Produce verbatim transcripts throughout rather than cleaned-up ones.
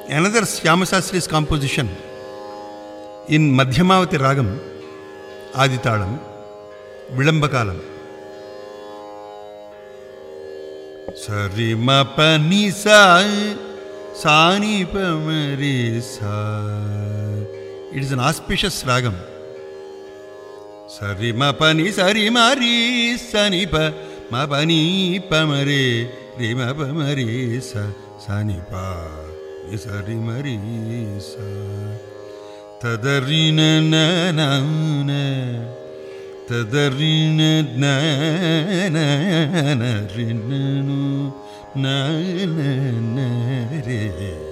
Another Syama Shastri's composition in Madhyamavati Ragam, Aditalam, Vilambakalam. Sari ma pa ni sa, sa ni pa ma re sa. It is an auspicious ragam. Sari ma pa ni sa ri ma ri sa ni pa ma pa ni pa ma re ri ma pa ma re sa sa ni pa ni sa ri ma ri sa. Tadarina na na na tadarina na na na rina nu na na na re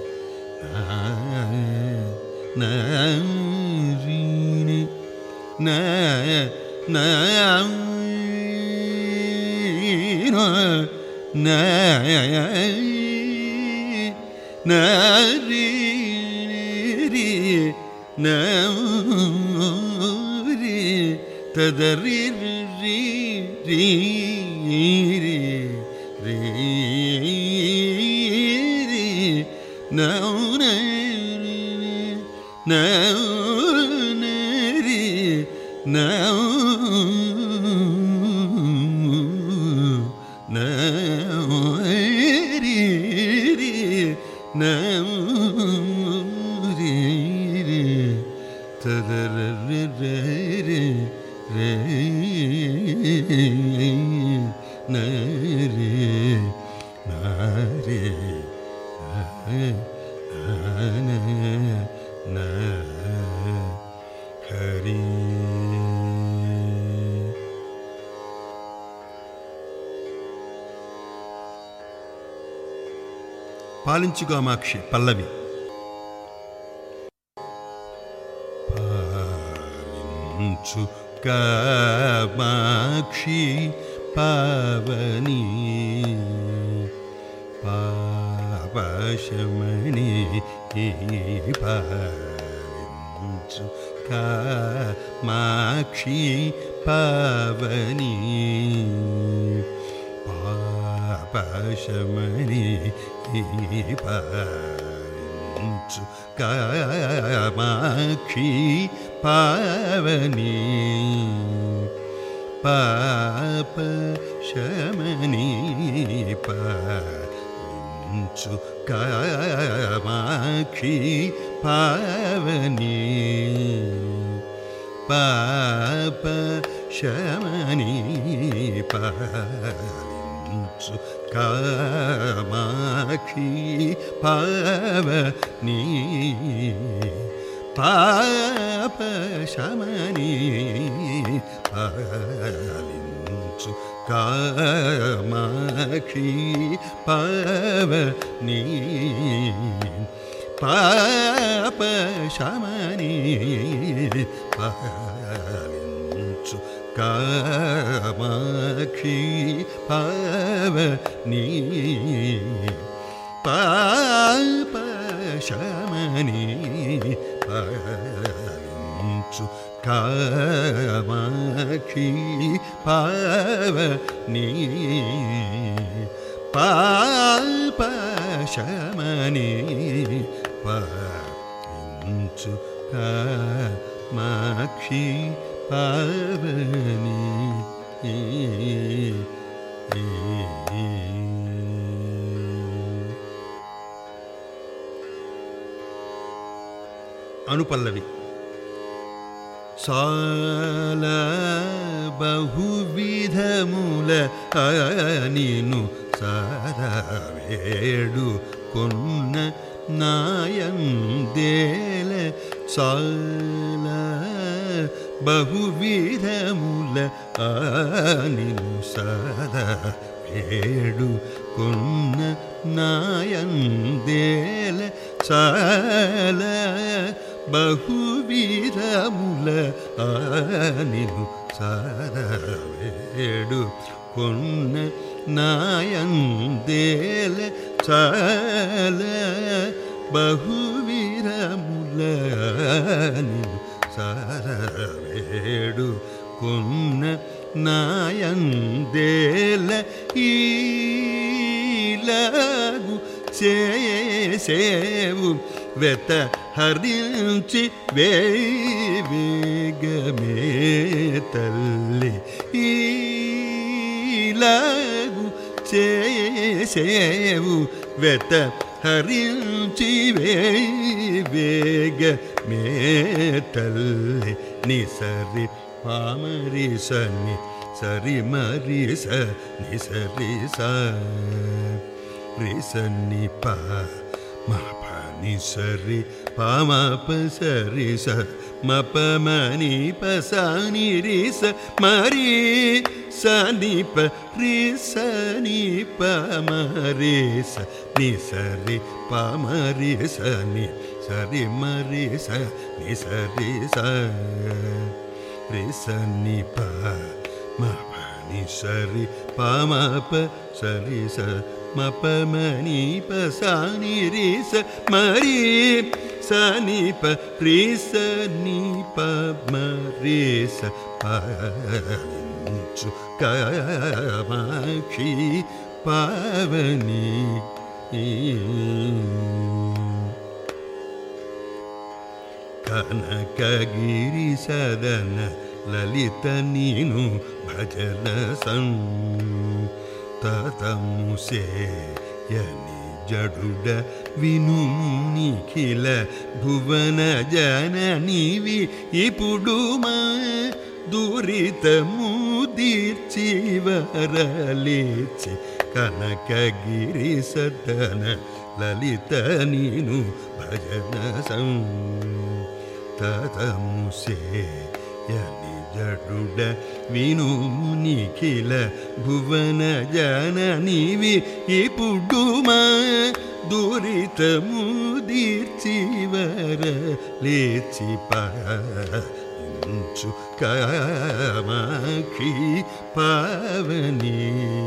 na rina na na na na ri ri na ri tadari ri ri ri ri ri na na na ri na na ri ri na ri ri tadara ri ri re na re na re na na hari. Palinchu Kamakshi Pallavi. Palinchu Kamakshi Pavani Pavashamani Palinchu Kamakshi Pavani Pavashamani Palinchu Kamakshi Pavani Papa Shamani Palinchu Kamakshi Pavani Papa Shamani Palinchu Kamakshi Pavani Papa Shamani Palinchu Kamakshi Pavani Papa Shamani Palinchu Kamakshi Pavani Papa Shamani Palinchu Kamakshi Pavani Papa Shamani Palinchu Kamakshi Pavani Anupallavi. Sala bahuvidhamula aninu saravedu konna nayandele sala bahuvidhamula aninu saravedu konna nayandele sala bahuvidhamula aninu saravedu konna nayandele sala bahuvidhamula aninu saravedu konna nayandele ilagu చేసేవు వెత హరించి వేగమే తల్లి ఈలాగు చేసేవు వెత హరించి వేగమే తల్లి ని సరి పామరి సని సరి మరి స ని సరి స రి సని ప మ ప ని సరి ప మ ప సరి స మ ప మ ని ప స ని రి స మరి స ని ప రి స ని ప మ రి స ని సరి ప మ రి స ని సరి మ రి స ని సరి స రి స ని ప మ ప ని సరి ప మ ప సరి స మ ప మ ని ప స ని రి స మరి స ని ప రి స ని ప మ రి స పాలించు కామాక్షి పావని కనకగిరి సదన లలిత నీను భజన సంతతముసేయని జడుడ విను నిఖిల భువన జననివి ఇప్పుడు మా దురితము దీర్చి వరలేచి కనకగిరి సదన లలిత నీను భజన సంతతముసేయని జడుడ విను నిఖిల భువన జననివి ఇప్పుడు మా దురితము దీర్చి వరలేచి పాలించు కామాక్షి పావని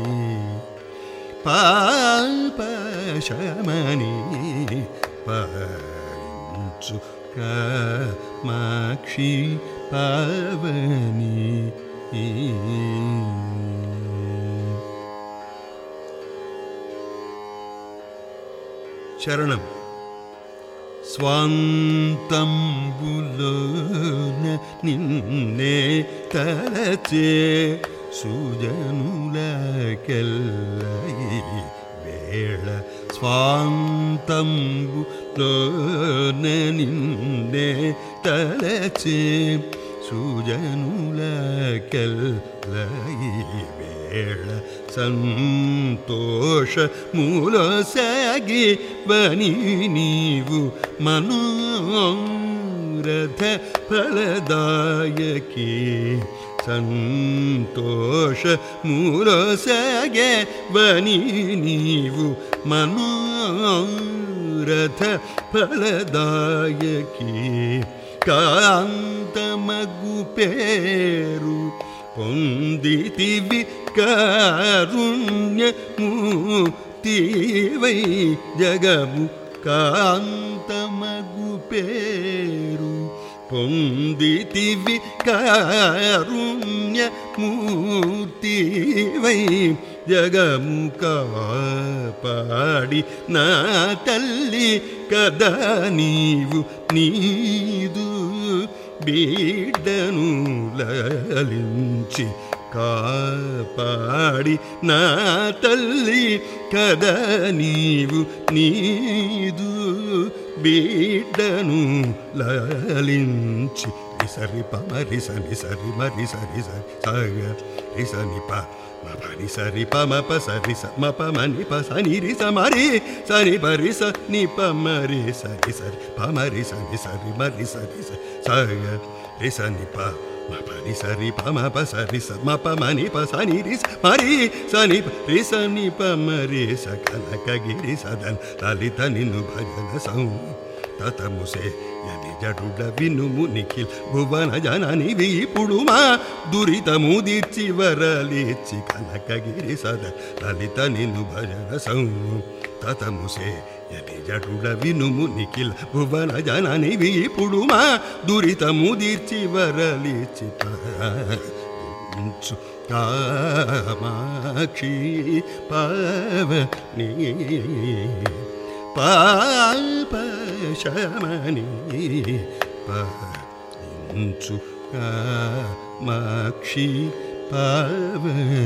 పాపశమని పాలించు కామాక్షి పావని శరణం. స్వాంతంబులోన నిన్నే తలచే సుజనులకెల్లయి వేళ స్వాంతంబులోన నిన్నే తలచే సుజనులకెల్లయి వేళ సంతోష మూలసాగి వని నీవు మనోరథ ఫలదాయకి సంతోష మూలసాగే వని నీవు మనోరథ ఫలదాయకి కాంతమగు పేరు పొందితివి కారుణ్యమూర్తివై జగము కాంతమగు పేరు పొందితివి కారుణ్యమూర్తివై జగము కాపాడి నా తల్లి కదా నీవు నీదు బిడ్డను లాలించి కాపాడి నా తల్లి కదా నీవు నీదు బిడ్డను లాలించి సరి ప మరి సని సరి మరి సరి సరి సగ రి సని ప మ పని సరి ప మ ప సరి స మ ప మని ప సని రి స మరి సని ప రి స ని ప మరి సరి సరి ప మరి సని సరి మరి సరి స సగ రి సని ప మ పని సరి ప మ ప సరి స మ ప మని ప సని రి స మరి సని ప రి స ని ప మరి స కనకగిరి సదన లలిత నిన్ను భజన సం తతముసే యని జడుడ వినుము నిఖిల్ భువన జననివి ఇప్పుడు మా దురితము దీర్చి వరలేచి కనకగిరి సద లలిత నిన్ను భజన సం తతముసే యని జడుడ వినుము నిఖిల్ భువన జననివి ఇప్పుడు మా దురితము దీర్చి వరలేచి పాలించు కామాక్షి పావని పాపశమని పయించు కామాక్షి పావని